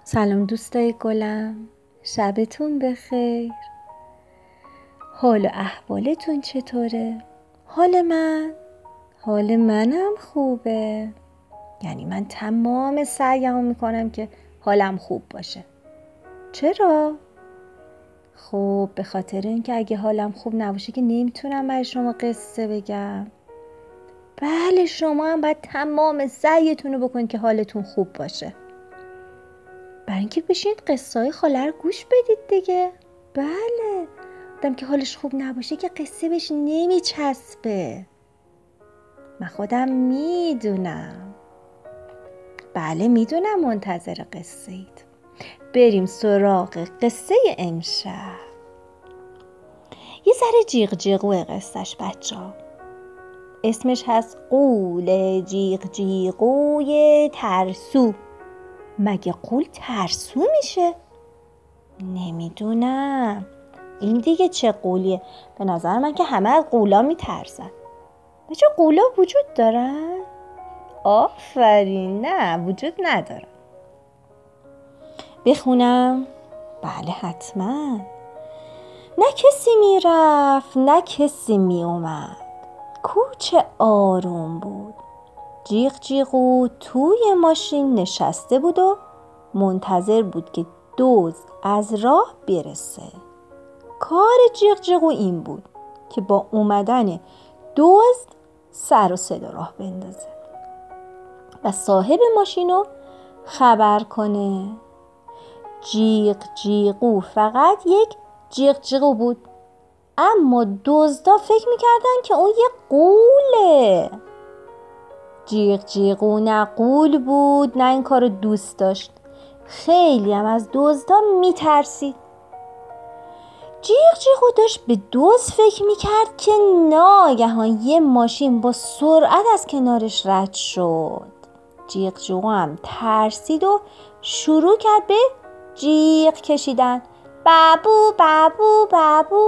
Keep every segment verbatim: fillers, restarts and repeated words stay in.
سلام دوستای گلم، شبتون بخیر. حال و احوالتون چطوره؟ حال من حال منم خوبه. یعنی من تمام سعیمو میکنم که حالم خوب باشه. چرا؟ خب به خاطر اینکه اگه حالم خوب نباشه که نمیتونم برای شما قصه بگم. بله، شما هم باید تمام سعیتون رو بکنید که حالتون خوب باشه. برای اینکه بشینید قصه های خاله رو گوش بدید دیگه. بله، آدم که حالش خوب نباشه که قصه بهش نمیچسبه. من خودم میدونم. بله میدونم منتظر قصه اید. بریم سراغ قصه امشب. یه ذره جیغ جیغوه قصهش بچه ها. اسمش هست قول جیغ جیغوی ترسو. مگه قول ترسو میشه؟ نمیدونم این دیگه چه قولیه. به نظر من که همه از قولا میترسن. بچه قولا وجود دارن؟ آفرین، نه وجود ندارن. بخونم؟ بله حتما. نه کسی میرفت نه کسی میومد، کوچه آروم بود. جیغ جیغو توی ماشین نشسته بود و منتظر بود که دزد از راه برسه. کار جیغ جیغو این بود که با اومدن دزد سر و صدا راه بندازه و صاحب ماشینو خبر کنه. جیغ جیغو فقط یک جیغ جیغو بود، اما دزدا فکر میکردن که اون یه قوله. جیغ جیغو نه قول بود نه این کارو دوست داشت. خیلی هم از دزدا میترسید. جیغ جیغو داشت به دزد فکر میکرد که ناگهان یه ماشین با سرعت از کنارش رد شد. جیغ جیغو هم ترسید و شروع کرد به جیغ کشیدن. بابو بابو بابو.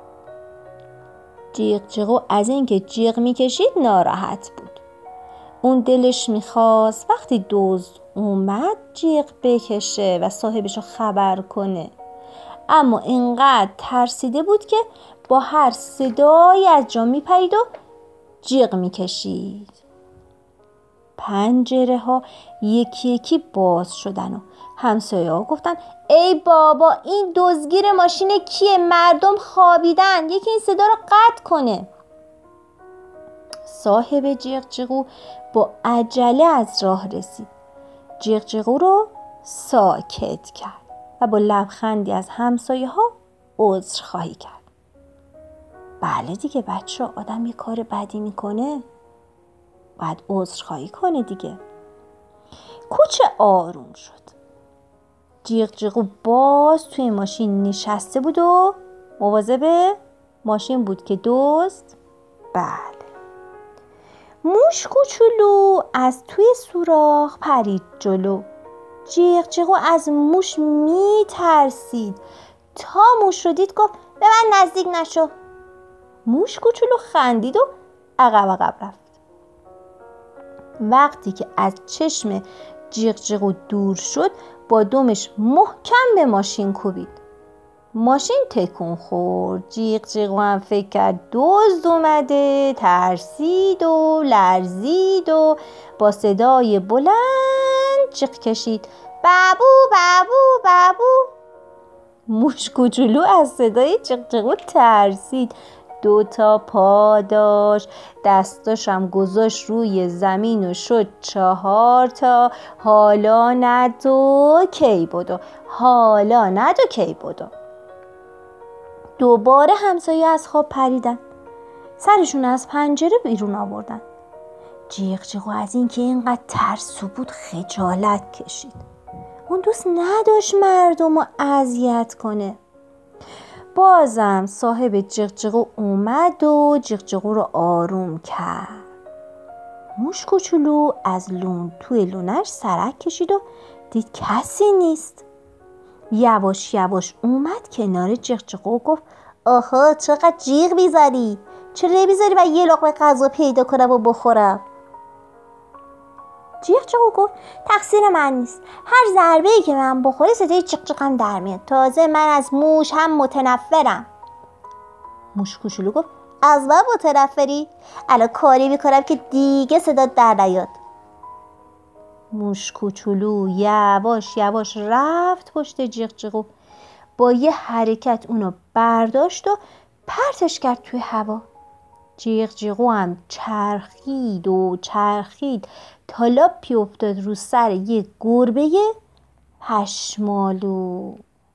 جیغ جیغو از اینکه جیغ میکشید ناراحت بود. اون دلش میخواست وقتی دزد اومد جیغ بکشه و صاحبشو خبر کنه، اما اینقدر ترسیده بود که با هر صدایی از جا میپرید و جیغ میکشید. پنجره ها یکی یکی باز شدن و همسایه ها گفتن ای بابا این دزدگیر ماشین کیه؟ مردم خوابیدن، یکی این صدا رو قطع کنه. صاحب جیغ جیغو با عجله از راه رسید. جیغ جیغو رو ساکت کرد و با لبخندی از همسایه ها عذر خواهی کرد. بله دیگه بچه، آدم یه کار بدی میکنه باید عذر خواهی کنه دیگه. کوچه آروم شد. جیغ جیغو باز توی ماشین نشسته بود و مواظب ماشین بود که دزد. بله، موش کوچولو از توی سوراخ پرید جلو. جیغ جیغو از موش می ترسید. تا موش رو دید گفت به من نزدیک نشو. موش کوچولو خندید و عقب عقب رفت. وقتی که از چشم جیغ جیغو دور شد با دمش محکم به ماشین کوبید. ماشین تکون خورد. جیغ جیغو هم فکر کرد دزد اومده، ترسید و لرزید و با صدای بلند جیغ کشید بابو بابو بابو. موش کوچولو از صدای جیغ جیغو ترسید. دو تا پا داشت، دستاش هم گذاشت روی زمین و شد چهار تا. حالا ندو کی بدو، حالا ندو کی بدو. دوباره همسایه از خواب پریدن، سرشون از پنجره بیرون آوردن. جیغ جیغو از این که اینقدر ترسو بود خجالت کشید. اون دوست نداشت مردم رو اذیت کنه. بازم صاحب جیغ جیغو اومد و جیغ جیغو رو آروم کرد. موش کوچولو از لون توی لونش سرک کشید و دید کسی نیست. یواش یواش اومد کنار جیغ جیغو و گفت آها چقدر جیغ بیزاری، چرا نمیذاری و یه لقمه غذا پیدا کنم و بخورم؟ جیغ جیغ گفت تقصیر من نیست، هر ضربه‌ای که من بخوره صدای جیغ جیغم در میاد، تازه من از موش هم متنفرم. موش کوچولو گفت از من متنفری؟ الان کاری میکنم که دیگه صدات در نیاد. موش کوچولو یواش یواش رفت پشت جیغ جیغ و با یه حرکت اونو برداشت و پرتش کرد توی هوا. جیغ جیغو هم چرخید و چرخید تا لاپی افتاد رو سر یه گربه پشمالو.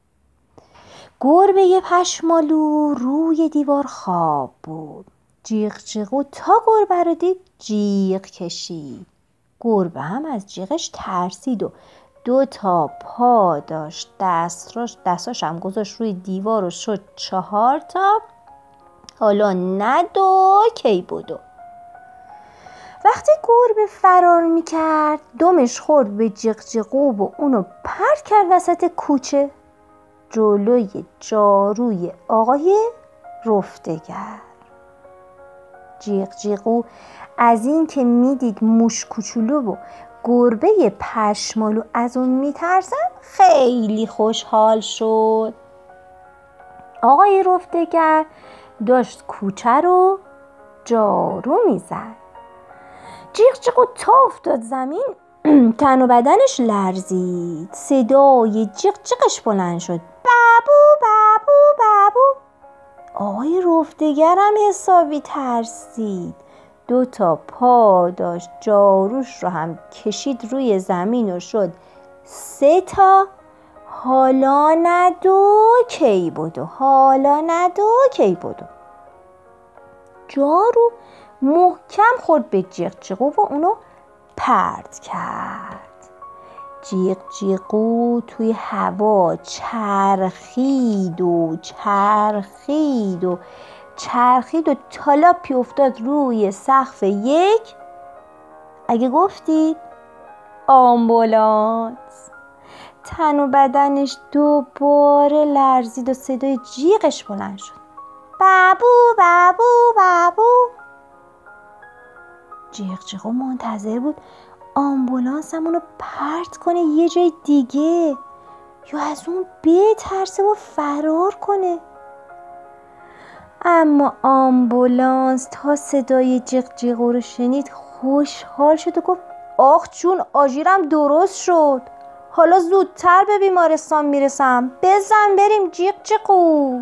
گربه پشمالو روی دیوار خواب بود. جیغ جیغو تا گربه رو دید جیغ کشید. گربه هم از جیغش ترسید و دو تا پا داشت، دستاش دستاش هم گذاشت روی دیوار و شد چهار تا. حالا ند و کی بودو. وقتی گربه فرار میکرد دمش خورد به جیغ جیغو و اونو پرت کرد وسط کوچه جلوی جاروی آقای رفتگر. جیغ جیغو از این که میدید موش کوچولو و گربه پشمالو از اون میترسن خیلی خوشحال شد. آقای رفتگر داشت کوچه رو جارو میزد. جیغ جیغ و تا افتاد زمین تن و بدنش لرزید. صدای جیغ جیغش بلند شد بابو بابو بابو. آقای رفتگر هم حسابی ترسید. دو تا پا داشت، جاروش رو هم کشید روی زمین و شد سه تا. حالا ندو کی بودو، حالا ندو کی بودو. جارو محکم خورد به جیغ جیغو و اونو پرت کرد. جیغ جیغو توی هوا چرخید و چرخید و چرخید و تالاپی افتاد روی سقف یک، اگه گفتید آمبولانس. تن و بدنش دوباره لرزید و صدای جیغش بلند شد بابو بابو بابو. جیغ جیغو منتظر بود آمبولانس همونو پرت کنه یه جای دیگه یا از اون بترسه و فرار کنه. اما آمبولانس تا صدای جیغ جیغو رو شنید خوشحال شد و گفت آخ جون آژیرم درست شد، حالا زودتر به بیمارستان میرسم، بزن بریم جیغ جیغو.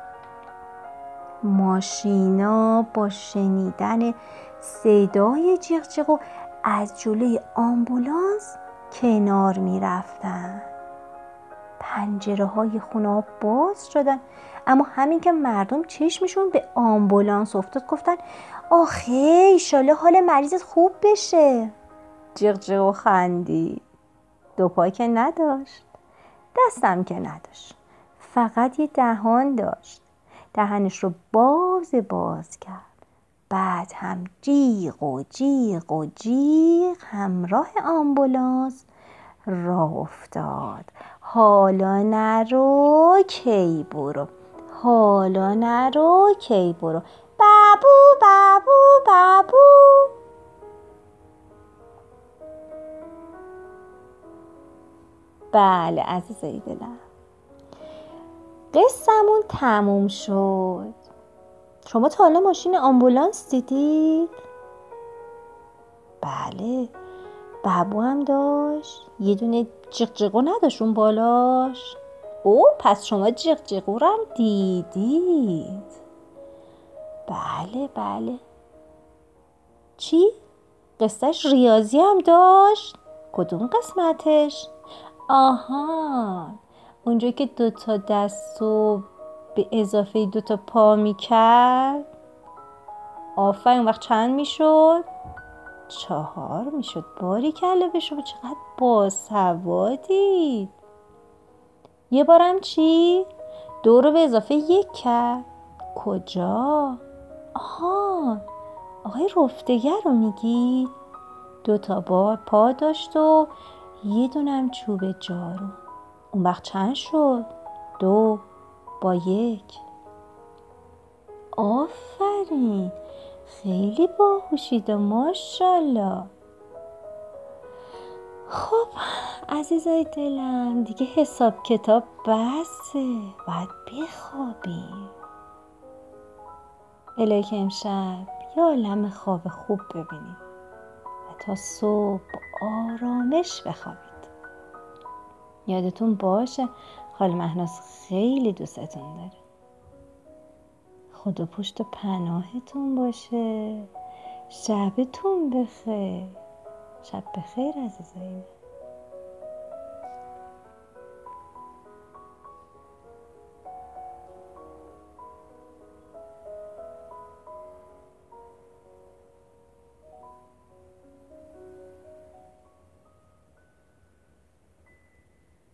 ماشینا با شنیدن صدای جیغ جیغو از جلوی آمبولانس کنار می رفتن. پنجره های خونه ها باز شدن، اما همین که مردم چشمشون به آمبولانس افتاد گفتن آخه ایشالا حال مریضت خوب بشه. جیغ جیغو خندید. دو پا که نداشت، دستم که نداشت، فقط یه دهان داشت. دهنش رو باز باز کرد. بعد هم جیغ و جیغ و جیغ همراه آمبولانس راه افتاد. حالا نرو کی برو، حالا نرو کی برو، بابو بابو بابو. بله عزیزای دلم، قصه‌مون تموم شد. شما تا حالا ماشین آمبولانس دیدید؟ بله، بابو هم داشت، یه دونه جیغ جیغو نداشت اون بالاش. او پس شما جیغ جیغو رو هم دیدید؟ بله بله. چی؟ قصهش ریاضی هم داشت؟ کدوم قسمتش؟ آها، اونجا که دوتا دست و به اضافه دوتا پا میکرد. آفرین. اون وقت چند میشد؟ چهار میشد. باریکلا به شما، چقدر باسوادید. یه بارم چی؟ دو رو به اضافه یک کرد. کجا؟ آها، آقای رفتگر رو میگی؟ دو تا با پا داشت و یه دونم چوب جارو. اون وقت چند شد؟ دو با یک. آفرین، خیلی باهوشید و ماشاءالله. خب عزیزای دلم، دیگه حساب کتاب بسه، باید بخوابیم. الهی که امشب یه عالم خواب خوب ببینیم و تا صبح آرامش بخوابید. یادتون باشه خاله مهناز خیلی دوستتون داره. خدا پشت و پناهتون باشه. شبتون بخیر. شب بخیر عزیزای من.